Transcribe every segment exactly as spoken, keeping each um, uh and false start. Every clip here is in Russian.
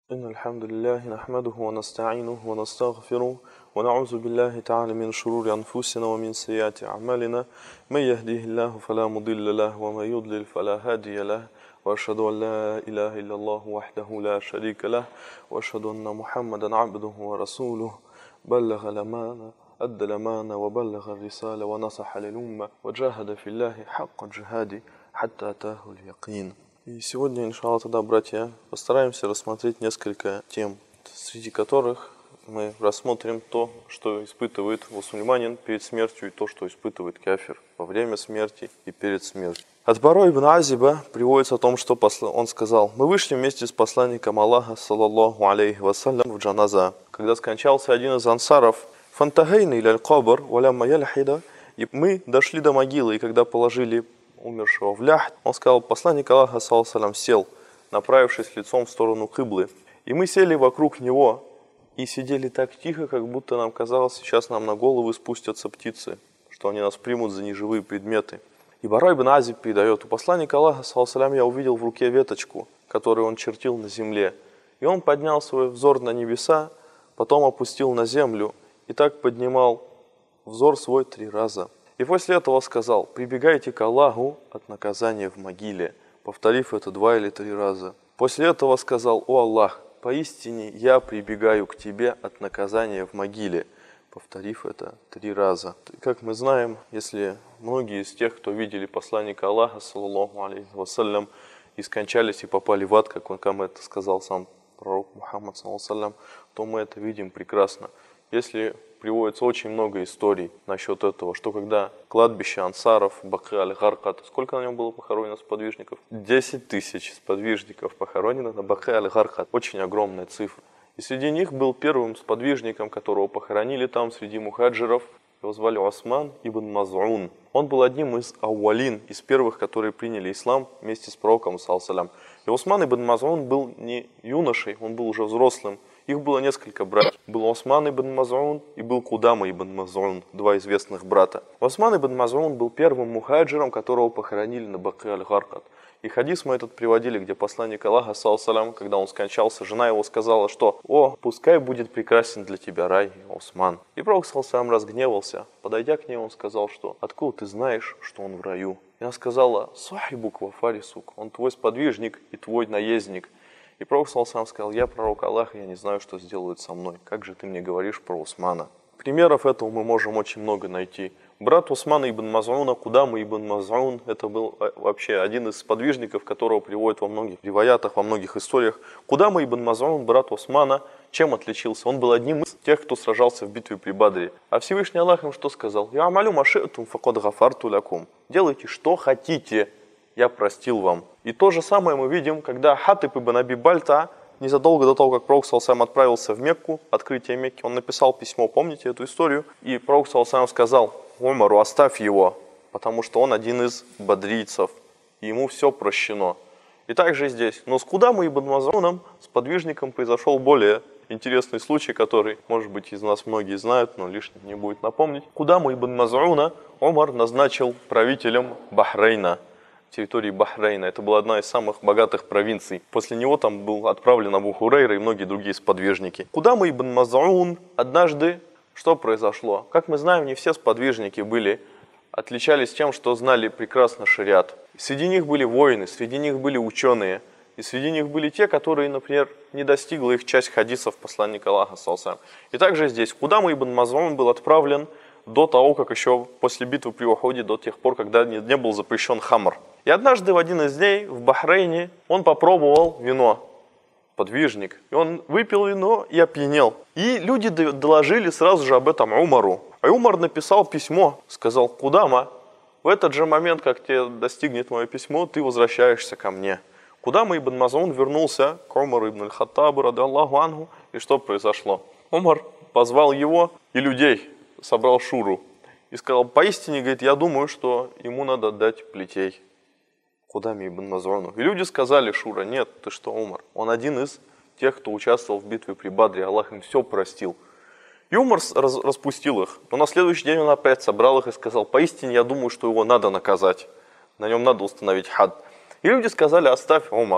إن الحمد لله نحمده ونستعينه ونستغفره ونعوذ بالله تعالى من شرور أنفسنا ومن سيئات أعمالنا من يهديه الله فلا مضل له ومن يضلل فلا هادي له وأشهد أن لا إله إلا الله وحده لا شريك له وأشهد أن محمدا عبده ورسوله بلغ الأمانة أدى الأمانة وبلغ الرسالة ونصح للأمة وجاهد في الله حق جهاده حتى أتاه اليقين. И сегодня, иншалла, тогда, братья, постараемся рассмотреть несколько тем, среди которых мы рассмотрим то, что испытывает мусульманин перед смертью, и то, что испытывает кафир во время смерти и перед смертью. От Бара ибн Азиба приводится о том, что он сказал: «Мы вышли вместе с посланником Аллаха, саллаллаху алейхи вассалям, в джаназа, когда скончался один из ансаров, фантагейна иля аль-кабр, валямма яльхида, и мы дошли до могилы, и когда положили умершего в ляхт, он сказал: посланник Аллаха, саллаллаху алейхи, сел, направившись лицом в сторону кыблы. И мы сели вокруг него и сидели так тихо, как будто нам казалось, сейчас нам на головы спустятся птицы, что они нас примут за неживые предметы. И Бара ибн Азиб передает: у посланника Аллаха, саллаллаху алейхи, я увидел в руке веточку, которую он чертил на земле. И он поднял свой взор на небеса, потом опустил на землю и так поднимал взор свой три раза. И после этого сказал: прибегайте к Аллаху от наказания в могиле, повторив это два или три раза. После этого сказал: о Аллах, поистине я прибегаю к тебе от наказания в могиле, повторив это три раза. Как мы знаем, если многие из тех, кто видели посланника Аллаха, саллаллаху алейхи вассалям, и скончались и попали в ад, как он кому это сказал сам пророк Мухаммад, саллаллаху алейхи, то мы это видим прекрасно. Если приводится очень много историй насчет этого, что когда кладбище ансаров, Бакы аль-Гаркат, сколько на нем было похоронено сподвижников? десять тысяч сподвижников похоронено на Бакы аль-Гаркат. Очень огромная цифра. И среди них был первым сподвижником, которого похоронили там, среди мухаджиров. Его звали Осман ибн Маз'ун. Он был одним из ауалин, из первых, которые приняли ислам вместе с пророком, саллаллаху алейхи. И Осман ибн Маз'ун был не юношей, он был уже взрослым. Их было несколько братьев. Был Осман ибн Маз'ун и был Кудама ибн Маз'ун, два известных брата. Осман ибн Маз'ун был первым мухаджиром, которого похоронили на Бакы аль-Гаркат. И хадис мы этот приводили, где посланник Аллаха, саллаллаху алейхи, когда он скончался, жена его сказала, что: «О, пускай будет прекрасен для тебя рай, Осман». И пророк, саллаллаху алейхи, разгневался. Подойдя к ней, он сказал, что: откуда ты знаешь, что он в раю? И она сказала: сахибук ва фарисук, он твой сподвижник и твой наездник. И пророк, саллаллаху алейхи, сказал: я пророк Аллаха, я не знаю, что сделают со мной. Как же ты мне говоришь про Османа? Примеров этого мы можем очень много найти. Брат Османа ибн Маз'уна, Кудама ибн Маз'ун, это был вообще один из сподвижников, которого приводят во многих риваятах, во многих историях. Кудама ибн Маз'ун, брат Османа, чем отличился? Он был одним из тех, кто сражался в битве при Бадре. А Всевышний Аллах им что сказал? «Я амалю маши'тум факад гафарту лякум». Делайте, что хотите, я простил вам. И то же самое мы видим, когда Хатиб ибн Аби Бальта, незадолго до того, как пророк, саллаллаху алейхи, отправился в Мекку, открытие Мекки, он написал письмо, помните эту историю? И пророк, саллаллаху алейхи, сказал Умару: оставь его, потому что он один из бадрийцев, и ему все прощено. И также здесь. Но с Кудамой ибн Маз'уном, с подвижником, произошел более интересный случай, который, может быть, из нас многие знают, но лишним не будет напомнить. Кудаму ибн Маз'уна Умар назначил правителем Бахрейна, территории Бахрейна. Это была одна из самых богатых провинций. После него там был отправлен Абу Хурейра и многие другие сподвижники. Кудама ибн Маз'ун однажды, что произошло? Как мы знаем, не все сподвижники были, отличались тем, что знали прекрасно шариат. Среди них были воины, среди них были ученые, и среди них были те, которые, например, не достигла их часть хадисов посланника Аллаха, саллаллаху алейхи. И также здесь Кудама ибн Маз'ун был отправлен до того, как еще после битвы при Ухуде, до тех пор, когда не, не был запрещен хамр. И однажды в один из дней в Бахрейне он попробовал вино, подвижник, и он выпил вино и опьянел. И люди доложили сразу же об этом Умару. А Умар написал письмо, сказал: Кудама, в этот же момент, как тебе достигнет мое письмо, ты возвращаешься ко мне. Кудама ибн Маз'ун вернулся к Умару ибн аль-Хаттабу, ради Аллаху анху, и что произошло? Умар позвал его и людей, собрал шуру и сказал: поистине, говорит, я думаю, что ему надо отдать плетей Кудаме ибн Маз'уну. И люди сказали: шура, нет, ты что, Умар? Он один из тех, кто участвовал в битве при Бадре, Аллах им все простил. И Умар раз, распустил их. Но на следующий день он опять собрал их и сказал: поистине, я думаю, что его надо наказать. На нем надо установить хад. И люди сказали: оставь, Умар.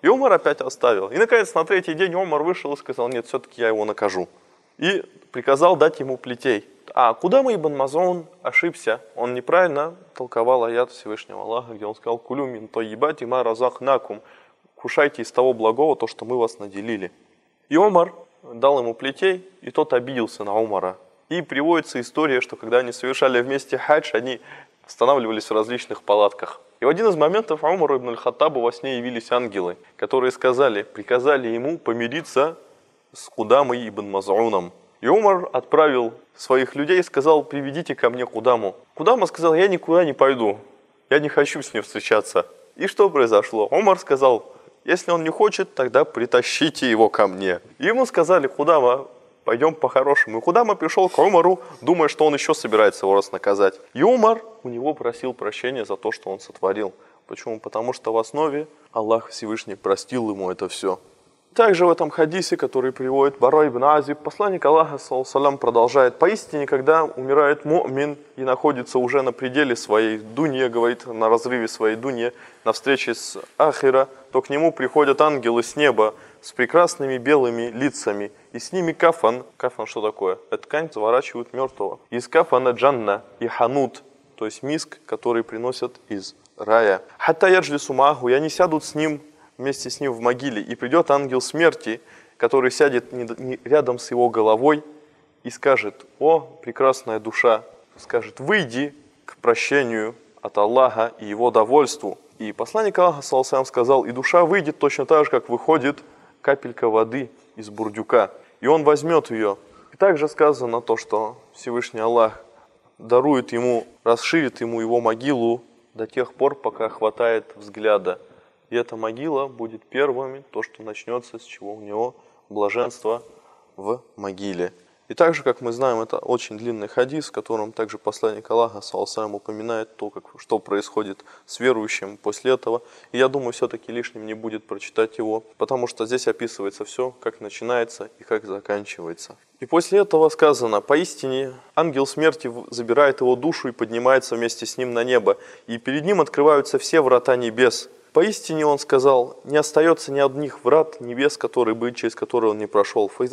И Умар опять оставил. И, наконец, на третий день Умар вышел и сказал: нет, все-таки я его накажу. И приказал дать ему плетей. А Кудама ибн Мазун ошибся. Он неправильно толковал аят Всевышнего Аллаха, где он сказал: «Кулю мин тойибати ма разахнакум». Кушайте из того благого, то, что мы вас наделили. И Умар дал ему плетей, и тот обиделся на Умара. И приводится история, что когда они совершали вместе хадж, они останавливались в различных палатках. И в один из моментов Умару ибн аль-Хаттабу во сне явились ангелы, которые сказали, приказали ему помириться с Кудамой ибн Маз'уном. И Умар отправил своих людей и сказал: приведите ко мне Кудаму. Кудама сказал: я никуда не пойду, я не хочу с ним встречаться. И что произошло? Умар сказал: если он не хочет, тогда притащите его ко мне. И ему сказали: Кудама, пойдем по-хорошему. И Кудама пришел к Умару, думая, что он еще собирается его раз наказать. И Умар у него просил прощения за то, что он сотворил. Почему? Потому что в основе Аллах Всевышний простил ему это все. Также в этом хадисе, который приводит Бара ибн Азиб, посланник Аллаха саллаллаху продолжает: поистине, когда умирает му'мин и находится уже на пределе своей дунья, говорит, на разрыве своей дуньи, на встрече с ахира, то к нему приходят ангелы с неба с прекрасными белыми лицами, и с ними кафан. Кафан что такое? Это ткань, заворачивают мертвого. Из кафана джанна и ханут, то есть миск, который приносят из рая. Хатта яджлису маху, и они сядут с ним, вместе с ним в могиле, и придет ангел смерти, который сядет рядом с его головой и скажет: о, прекрасная душа, скажет: выйди к прощению от Аллаха и его довольству. И посланник Аллаха саллаллаху алейхи сказал: и душа выйдет точно так же, как выходит капелька воды из бурдюка, и он возьмет ее. И также сказано то, что Всевышний Аллах дарует ему, расширит ему его могилу до тех пор, пока хватает взгляда. И эта могила будет первым, то, что начнется, с чего у него блаженство в могиле. И также, как мы знаем, это очень длинный хадис, в котором также посланник Аллаха саллаллаху алейхи упоминает то, как, что происходит с верующим после этого. И я думаю, все-таки лишним не будет прочитать его, потому что здесь описывается все, как начинается и как заканчивается. И после этого сказано: поистине ангел смерти забирает его душу и поднимается вместе с ним на небо, и перед ним открываются все врата небес. Поистине, он сказал, не остается ни одних врат небес, которые бы, через которые он не прошел. То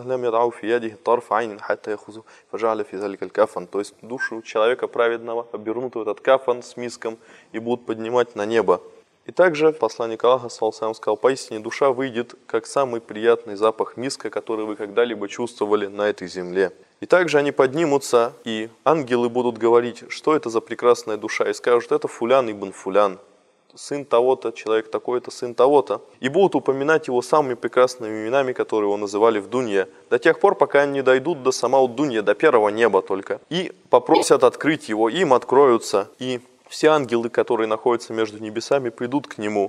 есть душу человека праведного обернут в этот кафан с миском и будут поднимать на небо. И также посланник Аллаха саллаллаху алейхи сказал: поистине душа выйдет, как самый приятный запах миска, который вы когда-либо чувствовали на этой земле. И также они поднимутся, и ангелы будут говорить: что это за прекрасная душа, и скажут: это фулян ибн фулян, сын того-то, человек такой-то, сын того-то. И будут упоминать его самыми прекрасными именами, которые его называли в дунье, до тех пор, пока они не дойдут до самого дунья, до первого неба только. И попросят открыть его, и им откроются. И все ангелы, которые находятся между небесами, придут к нему.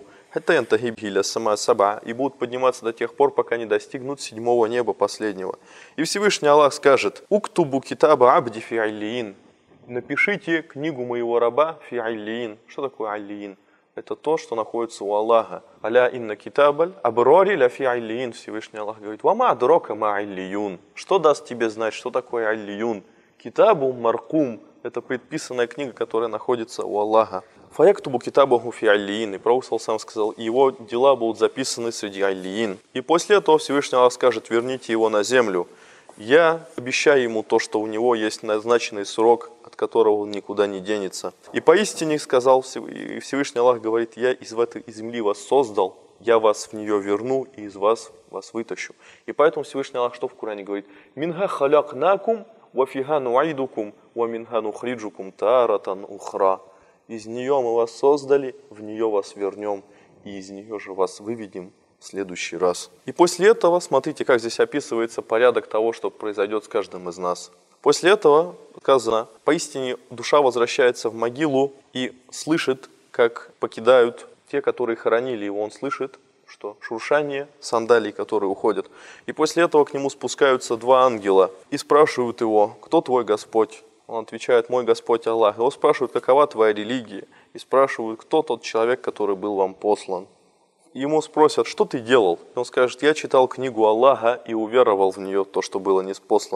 И будут подниматься до тех пор, пока не достигнут седьмого неба последнего. И Всевышний Аллах скажет: «Уктубу китаба абди фи аллиин». Напишите книгу моего раба фи аллиин. Что такое аллиин? Это то, что находится у Аллаха. Аля инна китабаль аброри ля фи аллиин. Всевышний Аллах говорит: вама адрока ма аллиюн. Что даст тебе знать, что такое аллиюн? Китабу маркум. Это предписанная книга, которая находится у Аллаха. Фаяктубу китабаху фи аллиин. И Пророк сам сказал: его дела будут записаны среди аллиин. И после этого Всевышний Аллах скажет: верните его на землю. Я обещаю ему то, что у него есть назначенный срок, от которого он никуда не денется. И поистине сказал Всевышний Аллах, говорит: я из этой земли вас создал, я вас в нее верну и из вас вас вытащу. И поэтому Всевышний Аллах что в Коране говорит? Минха халякнакум ва фиха нуайдукум ва минха нухриджукум таратан ухра. Из нее мы вас создали, в нее вас вернем, и из нее же вас выведем в следующий раз. И после этого, смотрите, как здесь описывается порядок того, что произойдет с каждым из нас. После этого сказано: поистине душа возвращается в могилу и слышит, как покидают те, которые хоронили его. Он слышит, что шуршание сандалий, которые уходят. И после этого к нему спускаются два ангела и спрашивают его: кто твой Господь? Он отвечает: мой Господь Аллах. Его спрашивают: какова твоя религия? И спрашивают: кто тот человек, который был вам послан? Ему спросят: что ты делал? И он скажет: я читал книгу Аллаха и уверовал в нее, то, что было ниспослано.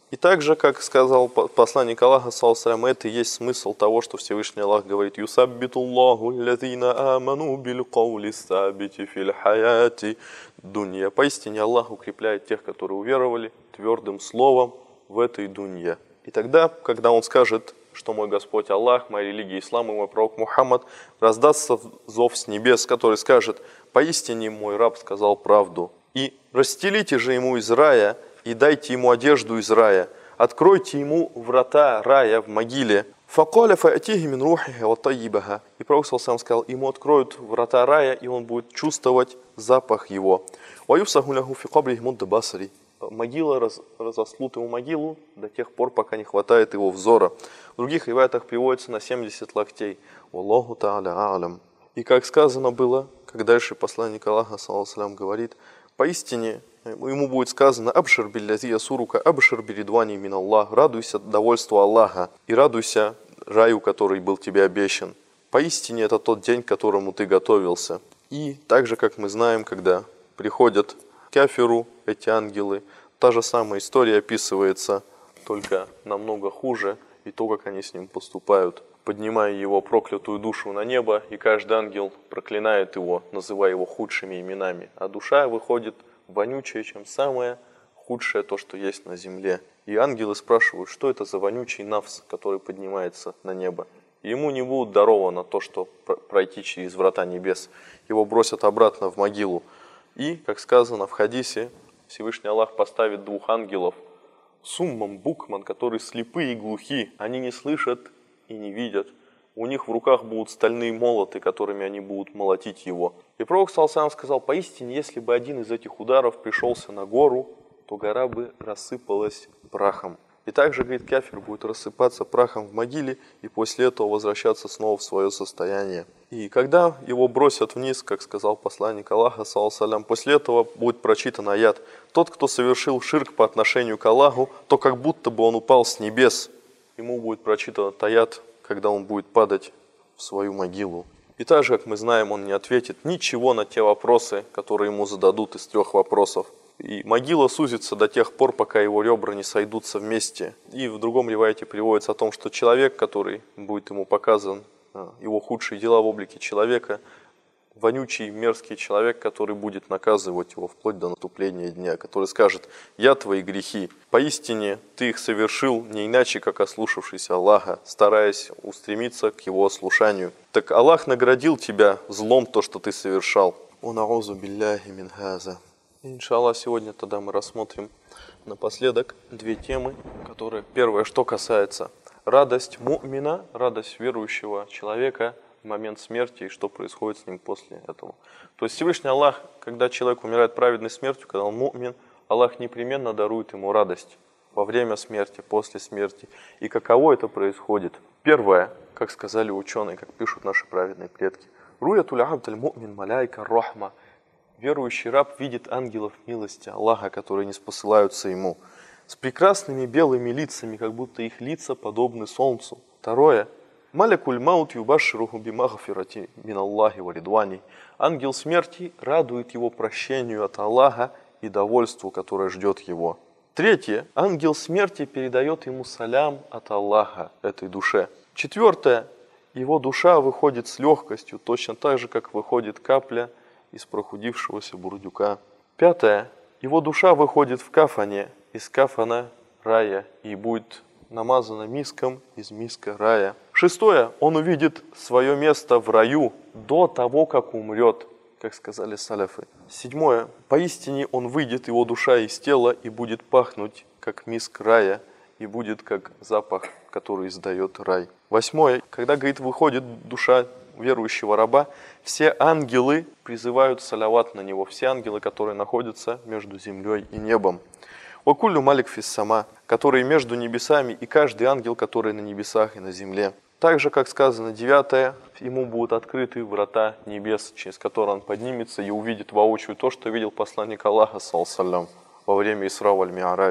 И также, как сказал посланник Аллаха, саллаллаху, это и есть смысл того, что Всевышний Аллах говорит: «Юсаббитуллаху аллазина аману бил каули сабити фил хаяти дунья». Поистине Аллах укрепляет тех, которые уверовали, твердым словом в этой дунье. И тогда, когда он скажет, что мой Господь Аллах, моя религия ислам и мой пророк Мухаммад, раздастся зов с небес, который скажет: «Поистине мой раб сказал правду». И расстелите же ему из рая, и дайте ему одежду из рая, откройте ему врата рая в могиле. Факаля фаатихи мин рухиха ва таййибаха. И пророк сам сказал: ему откроют врата рая, и он будет чувствовать запах его. Ва юфсаху лаху фи кабрихи мудда басари. Могила раз, разослут ему могилу до тех пор, пока не хватает его взора. В других риваятах приводится на семьдесят локтей. Аллаху та'аля а'лям. И как сказано было, как дальше посланник Аллаха, саллаллаху, говорит: поистине ему будет сказано: «Абшир биллязи ясурука, абшир билидвани мин Аллах». Радуйся довольству Аллаха и радуйся раю, который был тебе обещан. Поистине это тот день, к которому ты готовился. И так же, как мы знаем, когда приходят к кафиру эти ангелы, та же самая история описывается, только намного хуже, и то, как они с ним поступают, поднимая его проклятую душу на небо, и каждый ангел проклинает его, называя его худшими именами. А душа выходит вонючее, чем самое худшее то, что есть на земле. И ангелы спрашивают, что это за вонючий нафс, который поднимается на небо. И ему не будет даровано то, что пройти через врата небес. Его бросят обратно в могилу. И, как сказано в хадисе, Всевышний Аллах поставит двух ангелов, сумман, букман, которые слепые и глухи. Они не слышат и не видят. У них в руках будут стальные молоты, которыми они будут молотить его. И пророк саллаллаху сказал: поистине, если бы один из этих ударов пришелся на гору, то гора бы рассыпалась прахом. И также, говорит, кафир будет рассыпаться прахом в могиле и после этого возвращаться снова в свое состояние. И когда его бросят вниз, как сказал посланник Аллаха, саллаллаху, после этого будет прочитан аят: тот, кто совершил ширк по отношению к Аллаху, то как будто бы он упал с небес. Ему будет прочитан аят, когда он будет падать в свою могилу. И также, как мы знаем, он не ответит ничего на те вопросы, которые ему зададут из трех вопросов. И могила сузится до тех пор, пока его ребра не сойдутся вместе. И в другом риваяте приводится о том, что человек, который будет ему показан, его худшие дела в облике человека, вонючий, мерзкий человек, который будет наказывать его вплоть до наступления дня, который скажет: «Я твои грехи, поистине ты их совершил не иначе, как ослушавшись Аллаха, стараясь устремиться к его ослушанию. Так Аллах наградил тебя злом то, что ты совершал». Унаузу билляхи мин хаза. Иншаллах, сегодня тогда мы рассмотрим напоследок две темы, которые, первое, что касается радость му'мина, радость верующего человека в момент смерти и что происходит с ним после этого. То есть Всевышний Аллах, когда человек умирает праведной смертью, когда он му'мин, Аллах непременно дарует ему радость во время смерти, после смерти. И каково это происходит? Первое, как сказали ученые, как пишут наши праведные предки: «Руятуль абдаль му'мин маляйка рахма». Верующий раб видит ангелов милости Аллаха, которые не спосылаются ему, с прекрасными белыми лицами, как будто их лица подобны солнцу. Второе. Малякуль маут юбашируху бимагфирати мин Аллахи ва ридвани. Ангел смерти радует его прощению от Аллаха и довольству, которое ждет его. Третье. Ангел смерти передает ему салям от Аллаха, этой душе. Четвертое. Его душа выходит с легкостью, точно так же, как выходит капля из прохудившегося бурдюка. Пятое. Его душа выходит в кафане, из кафана рая, и будет намазана миском из миска рая. Шестое. Он увидит свое место в раю до того, как умрет, как сказали саляфы. Седьмое. Поистине он выйдет, его душа из тела, и будет пахнуть, как миск рая, и будет как запах, который издает рай. Восьмое. Когда, говорит, выходит душа верующего раба, все ангелы призывают саляват на него, все ангелы, которые находятся между землей и небом. Вакуллю малик фис сама, которые между небесами, и каждый ангел, который на небесах и на земле. Также, как сказано, девятое, ему будут открыты врата небес, через которые он поднимется и увидит воочию то, что видел посланник Аллаха, саллаллаху, во время Исра валь Ми'арадж.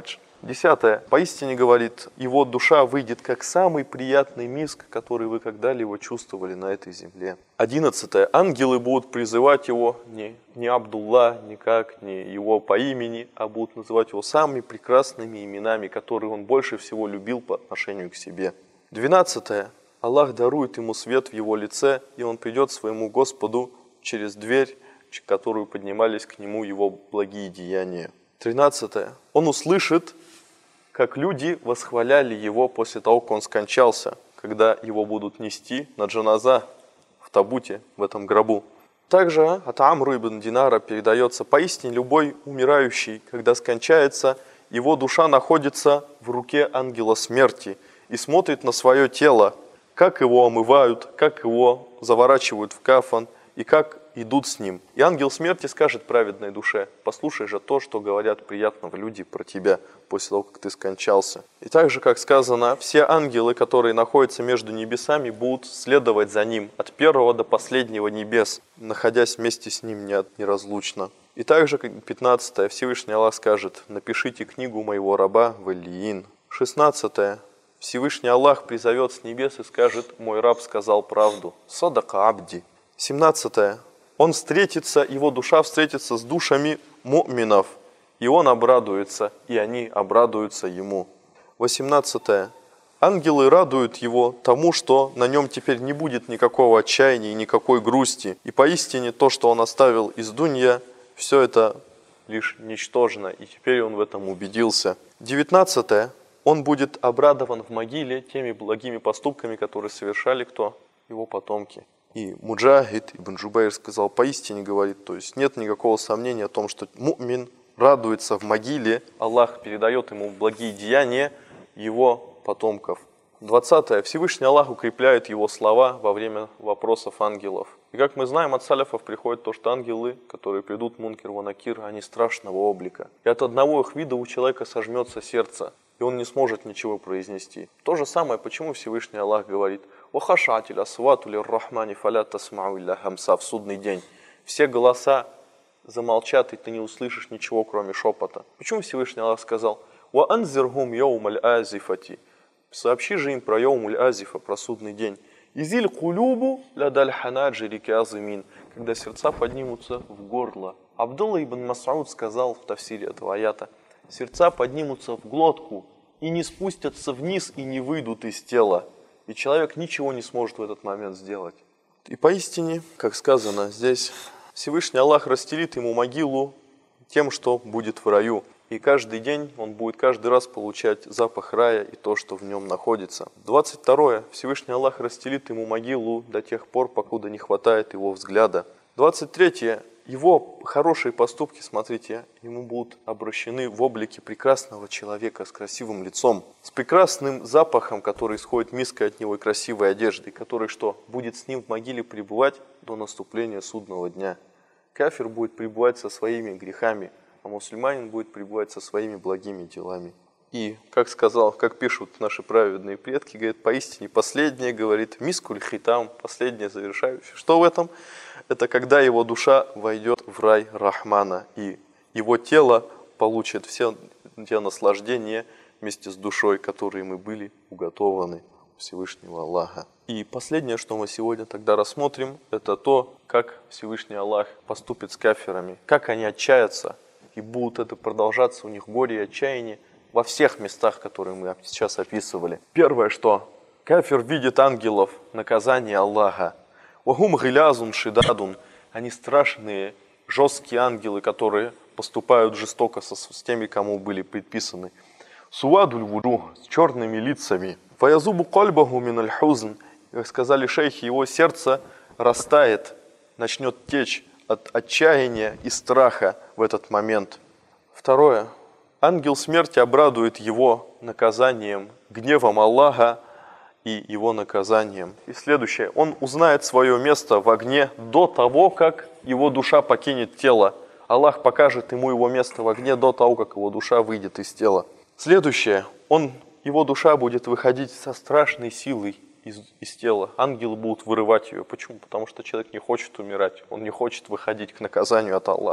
Десятое. Поистине, говорит, его душа выйдет как самый приятный миск, который вы когда-либо чувствовали на этой земле. Одиннадцатое. Ангелы будут призывать его не, не Абдулла, никак, не его по имени, а будут называть его самыми прекрасными именами, которые он больше всего любил по отношению к себе. Двенадцатое. Аллах дарует ему свет в его лице, и он придет своему Господу через дверь, через которую поднимались к нему его благие деяния. Тринадцатое. Он услышит, как люди восхваляли его после того, как он скончался, когда его будут нести на джаназа в табуте, в этом гробу. Также от Амру ибн Динара передается: поистине любой умирающий, когда скончается, его душа находится в руке ангела смерти и смотрит на свое тело, как его омывают, как его заворачивают в кафан и как идут с ним. И ангел смерти скажет праведной душе: послушай же то, что говорят приятного люди про тебя после того, как ты скончался. И также, как сказано, все ангелы, которые находятся между небесами, будут следовать за ним от первого до последнего небес, находясь вместе с ним неразлучно. И также, пятнадцатое, Всевышний Аллах скажет: напишите книгу моего раба в Иллиин. шестнадцатое. Всевышний Аллах призовет с небес и скажет: мой раб сказал правду. Садака абди. семнадцатое. Он встретится, его душа встретится с душами му'минов, и он обрадуется, и они обрадуются ему. восемнадцатое. Ангелы радуют его тому, что на нем теперь не будет никакого отчаяния и никакой грусти. И поистине то, что он оставил из дунья, все это лишь ничтожно, и теперь он в этом убедился. девятнадцатое. Он будет обрадован в могиле теми благими поступками, которые совершали кто? Его потомки. И Муджахид ибн Джубайр сказал: поистине, говорит, то есть нет никакого сомнения о том, что му'мин радуется в могиле, Аллах передает ему благие деяния его потомков. двадцатое. Всевышний Аллах укрепляет его слова во время вопросов ангелов. И как мы знаем, от саляфов приходит то, что ангелы, которые придут мункер ва накир, они страшного облика. И от одного их вида у человека сожмется сердце, и он не сможет ничего произнести. То же самое, почему Всевышний Аллах говорит: «Вахашатиль асвату лир-рахмани фаля тасмау илля хамса» в судный день. Все голоса замолчат, и ты не услышишь ничего, кроме шепота. Почему Всевышний Аллах сказал: «Ва анзирхум йоумаль азифати»? Сообщи же им про йоумаль азифа, про судный день. «Изиль кулюбу лядаль ханаджири кязимин», когда сердца поднимутся в горло. Абдулла ибн Мас'уд сказал в тафсире этого аята: сердца поднимутся в глотку и не спустятся вниз и не выйдут из тела. И человек ничего не сможет в этот момент сделать. И поистине, как сказано здесь, Всевышний Аллах расстелит ему могилу тем, что будет в раю. И каждый день он будет каждый раз получать запах рая и то, что в нем находится. двадцать второе. Всевышний Аллах расстелит ему могилу до тех пор, покуда не хватает его взгляда. двадцать третье. Его хорошие поступки, смотрите, ему будут обращены в облике прекрасного человека с красивым лицом, с прекрасным запахом, который исходит миской от него, и красивой одеждой, который что? Будет с ним в могиле пребывать до наступления судного дня. Кафир будет пребывать со своими грехами, а мусульманин будет пребывать со своими благими делами. И, как сказал, как пишут наши праведные предки, говорит, поистине последнее, говорит, мискуль хитам, последнее завершающее. Что в этом? Это когда его душа войдет в рай Рахмана, и его тело получит все те наслаждения вместе с душой, которые мы были уготованы у Всевышнего Аллаха. И последнее, что мы сегодня тогда рассмотрим, это то, как Всевышний Аллах поступит с кафирами, как они отчаятся, и будут это продолжаться у них горе и отчаяние во всех местах, которые мы сейчас описывали. Первое, что кафир видит ангелов, наказание Аллаха. «Вахум гилязун шидадун». Они страшные, жесткие ангелы, которые поступают жестоко со, с теми, кому были предписаны. «Суадуль вуду» с черными лицами. «Фаязубу кальбаху миналь хузн». Как сказали шейхи, его сердце растает, начнет течь от отчаяния и страха в этот момент. Второе. Ангел смерти обрадует его наказанием, гневом Аллаха и его наказанием. И следующее. Он узнает свое место в огне до того, как его душа покинет тело. Аллах покажет ему его место в огне до того, как его душа выйдет из тела. Следующее. Он, его душа будет выходить со страшной силой из, из тела. Ангелы будут вырывать ее. Почему? Потому что человек не хочет умирать. Он не хочет выходить к наказанию от Аллаха.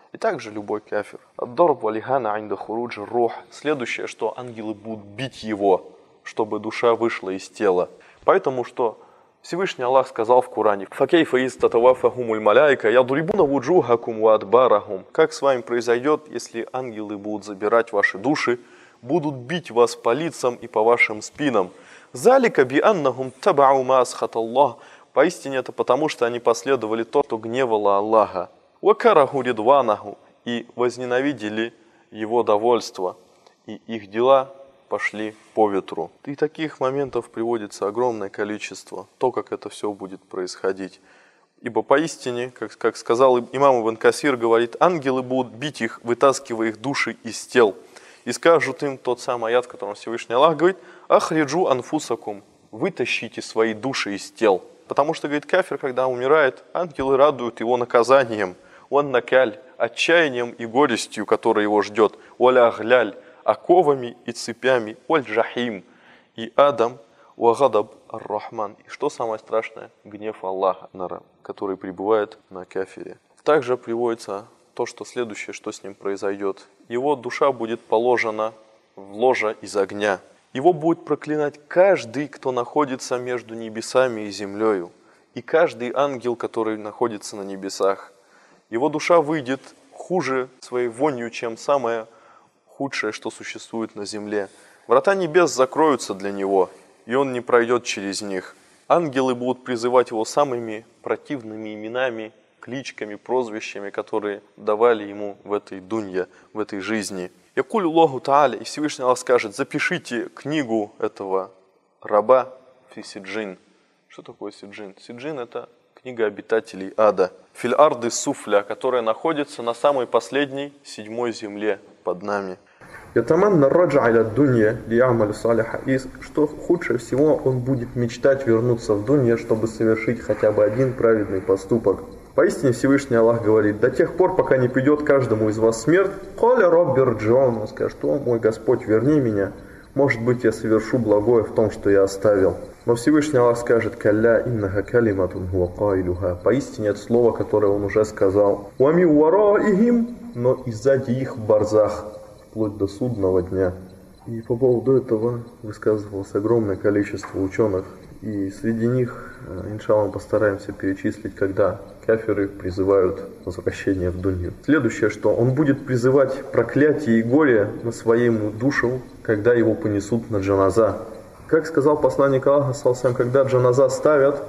И также любой кафир. Ад-дарб валихана инда хуруджи рух. Следующее, что ангелы будут бить его, чтобы душа вышла из тела. Поэтому что Всевышний Аллах сказал в Коране: «Факейфа из татавафахумуль маляйка ядрибуна вуджухакум ва адбарахум». Как с вами произойдет, если ангелы будут забирать ваши души, будут бить вас по лицам и по вашим спинам. «Залика би аннахум табау ма асхаталлах». Поистине это потому, что они последовали то, что гневало Аллаха. «Вакараху ридванаху». И возненавидели его довольство, и их дела пошли по ветру. И таких моментов приводится огромное количество, то, как это все будет происходить. Ибо поистине, как, как сказал имам Ибн Касир, говорит, ангелы будут бить их, вытаскивая их души из тел. И скажут им тот самый аят, в котором Всевышний Аллах говорит: «Ахриджу анфусакум», вытащите свои души из тел. Потому что, говорит, кафир, когда умирает, ангелы радуют его наказанием, он накаль, отчаянием и горестью, которая его ждет, оля агляль, оковами и цепями, оль джахим, и адам, уагадаб ар-рахман. И что самое страшное? Гнев Аллаха, который пребывает на кафире. Также приводится то, что следующее, что с ним произойдет. Его душа будет положена в ложе из огня. Его будет проклинать каждый, кто находится между небесами и землею, и каждый ангел, который находится на небесах. Его душа выйдет хуже своей вонью, чем самое худшее, что существует на земле. Врата небес закроются для него, и он не пройдет через них. Ангелы будут призывать его самыми противными именами, кличками, прозвищами, которые давали ему в этой дунье, в этой жизни. Якуль Аллаху Тааля, и Всевышний Аллах скажет: запишите книгу этого раба фи сиджин. Что такое сиджин? Сиджин — это книга обитателей ада. Филь арды суфля, которая находится на самой последней, седьмой земле под нами. Ятаманна раджа аля дунья ли'амалю салиха. И что худшее всего, он будет мечтать вернуться в дунья, чтобы совершить хотя бы один праведный поступок. Поистине Всевышний Аллах говорит: до тех пор, пока не придет каждому из вас смерть, «Коля роббер Джон», он скажет: «О, мой Господь, верни меня, может быть, я совершу благое в том, что я оставил». Но Всевышний Аллах скажет: «Калля иннаха калиматун хуа каилюха». Поистине это слово, которое он уже сказал. «Уами уараихим», но и сзади их барзах, вплоть до судного дня. И по поводу этого высказывалось огромное количество ученых. И среди них, иншаллах, постараемся перечислить, когда кафиры призывают возвращение в дунью. Следующее, что он будет призывать проклятие и горе на своему душу, когда его понесут на джаназа. Как сказал посланник Аллаха, когда джаназа ставят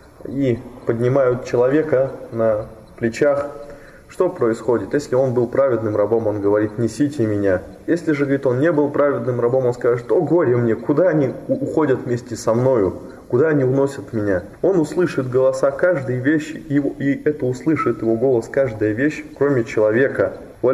и поднимают человека на плечах, что происходит? Если он был праведным рабом, он говорит: несите меня. Если же, говорит, он не был праведным рабом, он скажет: о горе мне, куда они уходят вместе со мною? Куда они уносят меня? Он услышит голоса каждой вещи, и, и это услышит его голос каждая вещь, кроме человека.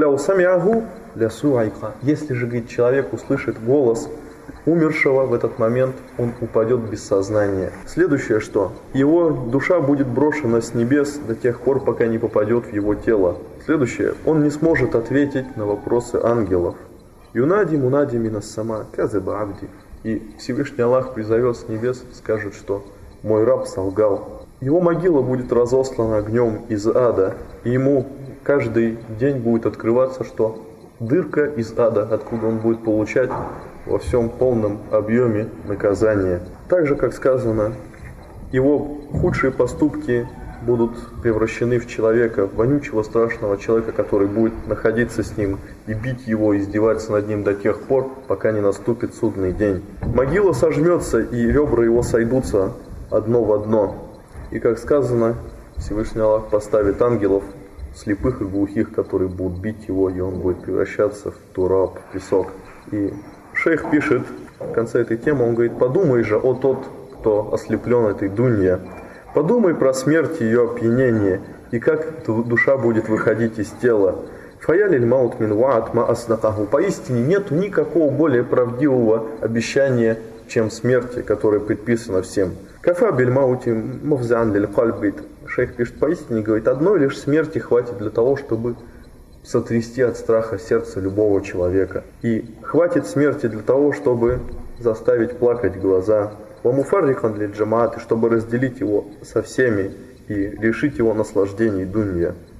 Если же, говорит, человек услышит голос умершего, в этот момент он упадет без сознания. Следующее, что его душа будет брошена с небес до тех пор, пока не попадет в его тело. Следующее, он не сможет ответить на вопросы ангелов. Юнади мунади минас сама казаба абди. И Всевышний Аллах призовет с небес, скажет, что мой раб солгал. Его могила будет разослана огнем из ада, и ему каждый день будет открываться, что дырка из ада, откуда он будет получать во всем полном объеме наказания. Так же, как сказано, его худшие поступки будут превращены в человека, вонючего, страшного человека, который будет находиться с ним и бить его, издеваться над ним до тех пор, пока не наступит судный день. Могила сожмется, и ребра его сойдутся одно в одно. И, как сказано, Всевышний Аллах поставит ангелов, слепых и глухих, которые будут бить его, и он будет превращаться в тураб, в песок. И шейх пишет в конце этой темы, он говорит: подумай же, о тот, кто ослеплен этой дунья, подумай про смерть и ее опьянение, и как душа будет выходить из тела. Фаялиль маут мин ваат ма аснакаху. Поистине нет никакого более правдивого обещания, чем смерти, которая предписана всем. Кафа биль маути мавзан лиль кальбит. Шейх пишет: поистине, говорит, одной лишь смерти хватит для того, чтобы сотрясти от страха сердце любого человека. И хватит смерти для того, чтобы заставить плакать глаза. Вамуфаррихан для джамааты, чтобы разделить его со всеми и лишить его наслаждений дунья.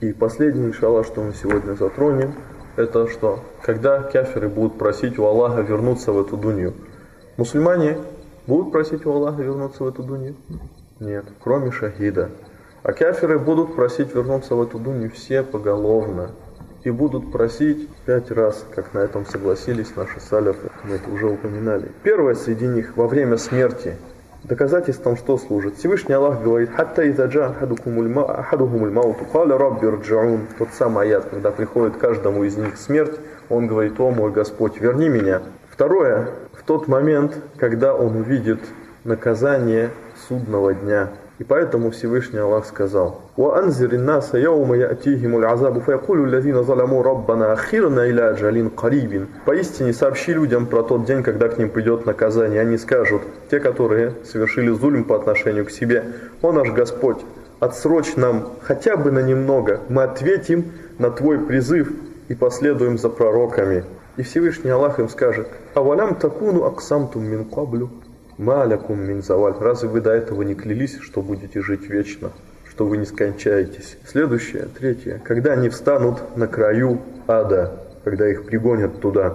И последнее, иншаллах, что мы сегодня затронем, это что? Когда кафиры будут просить у Аллаха вернуться в эту дунью. Мусульмане будут просить у Аллаха вернуться в эту дунью? Нет, кроме шахида. А кафиры будут просить вернуться в эту дунью все поголовно. И будут просить пять раз, как на этом согласились наши саляфы, мы это уже упоминали. Первое среди них во время смерти. Доказательством что служит? Всевышний Аллах говорит: «Хатта изаджа ахадухумуль мауту каля рабби рджаун». Тот самый аят, когда приходит каждому из них смерть, он говорит: «О мой Господь, верни меня». Второе, в тот момент, когда он увидит наказание судного дня. И поэтому Всевышний Аллах сказал: وَأَنْزِرِ النَّاسَ يَوْمَ يَأْتِيهِمُ الْعَذَابُ فَيَقُولُ الَّذِينَ ظَلَمُوا رَبَّنَا أَخِّرْنَا إِلَى أَجَلٍ قَرِيبٍ. Поистине сообщи людям про тот день, когда к ним придет наказание. Они скажут, те, которые совершили зульм по отношению к себе: «О наш Господь, отсрочь нам хотя бы на немного, мы ответим на Твой призыв и последуем за пророками». И Всевышний Аллах им скажет: «Авалям такуну аксамтум мин каблю малякум мин заваль». Разве вы до этого не клялись, что будете жить вечно, что вы не скончаетесь? Следующее, третье. Когда они встанут на краю ада, когда их пригонят туда,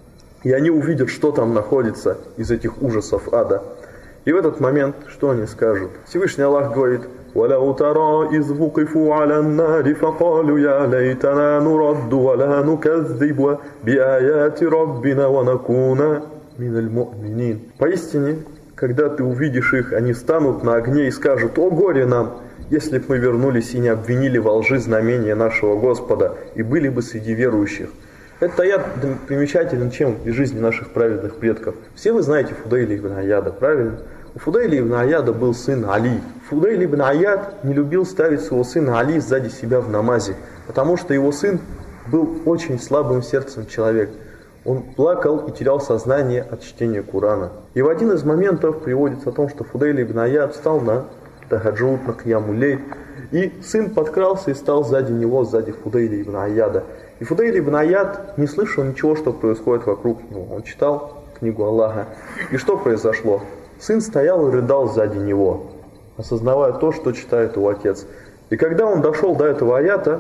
и они увидят, что там находится из этих ужасов ада. И в этот момент что они скажут? Всевышний Аллах говорит: وَلَوْ تَرَى إِذْ وُقِفُوا عَلَى النَّارِ فَقَالُوا يَا لَيْتَنَا نُرَدُّ وَلَا نُكَذِّبَ بِآيَاتِ رَبِّنَا وَنَكُونَ مِنَ الْمُؤْمِنِينَ. Поистине, когда ты увидишь их, они станут на огне и скажут: «О горе нам, если бы мы вернулись и не обвинили во лжи знамения нашего Господа и были бы среди верующих». Этот аят примечателен чем из жизни наших праведных предков. Все вы знаете Фудайля ибн Аяда, правильно? У Фудайля ибн Аяда был сын Али. Фудайль ибн Аяд не любил ставить своего сына Али сзади себя в намазе, потому что его сын был очень слабым сердцем человек. Он плакал и терял сознание от чтения Корана. И в один из моментов приводится о том, что Фудайль ибн Аяд встал на тахаджуд, на киямуль-лейль, и сын подкрался и стал сзади него, сзади Фудайля ибн Аяда. И Фудайль ибн Аяд не слышал ничего, что происходит вокруг него. Он читал книгу Аллаха. И что произошло? Сын стоял и рыдал сзади него, осознавая то, что читает его отец. И когда он дошел до этого аята,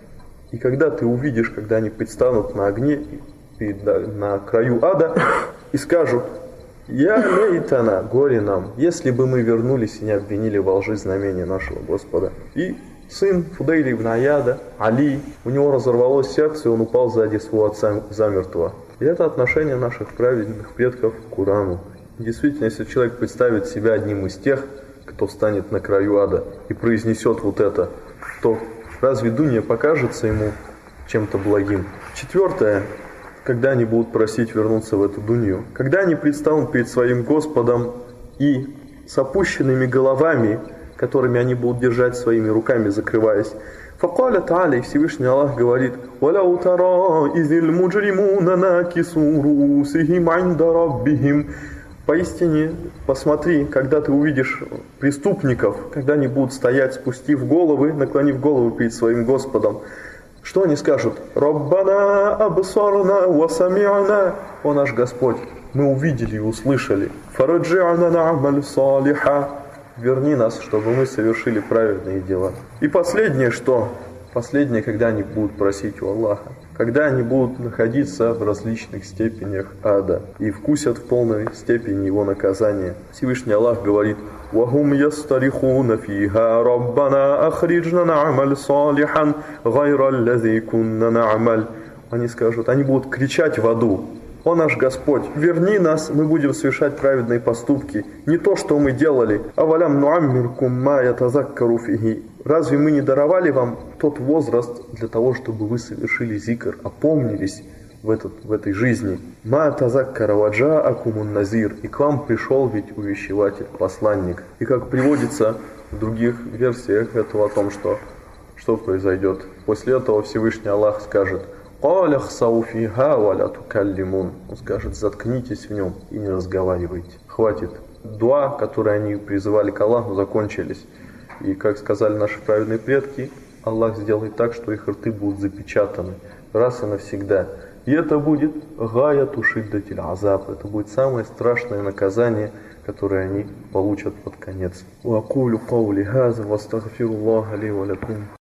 и когда ты увидишь, когда они предстанут на огне, и на краю ада, и скажут: «Я лейтана, горе нам, если бы мы вернулись и не обвинили во лжи знамения нашего Господа». И сын Фудайля ибн Аяда, Али, у него разорвалось сердце, и он упал сзади своего отца замертво. И это отношение наших праведных предков к Корану. Действительно, если человек представит себя одним из тех, кто встанет на краю ада и произнесет вот это, то разве дунья покажется ему чем-то благим? Четвертое, когда они будут просить вернуться в эту дунью, когда они предстанут перед своим Господом и с опущенными головами, которыми они будут держать своими руками, закрываясь. فقال تعالى, Всевышний Аллах говорит: وَلَوْ تَرَى إِذِ الْمُجْرِمُونَ نَاكِسُوا رُؤُوسِهِمْ عِنْدَ رَبِّهِمْ. Поистине, посмотри, когда ты увидишь преступников, когда они будут стоять, спустив головы, наклонив голову перед своим Господом, что они скажут? «Раббана абсарна ва сами'на». О наш Господь, мы увидели и услышали. «Фараджи'на на'маль салиха». Верни нас, чтобы мы совершили праведные дела. И последнее что? Последнее, когда они будут просить у Аллаха. Когда они будут находиться в различных степенях ада и вкусят в полной степени его наказания. Всевышний Аллах говорит: «Вахум ястарихуна фиха раббана ахриджна на'маль салихан гайра аллази кунна на'маль». Они скажут, они будут кричать в аду: «О наш Господь, верни нас, мы будем совершать праведные поступки, не то, что мы делали. Авалям нуаммиркум ма ятазаккару фихи». Разве мы не даровали вам тот возраст для того, чтобы вы совершили зикр, опомнились в, этот, в этой жизни? «Ма тазаккара ваджа акумун назир». И к вам пришел ведь увещеватель, посланник. И как приводится в других версиях этого о том, что, что произойдет. После этого Всевышний Аллах скажет: «Каля хсау фиха ва ля тукаллимун». Он скажет: заткнитесь в нем и не разговаривайте. Хватит. Дуа, которые они призывали к Аллаху, закончились. И, как сказали наши праведные предки, Аллах сделает так, что их рты будут запечатаны раз и навсегда. И это будет гаяту шиддатиль азаб. Это будет самое страшное наказание, которое они получат под конец.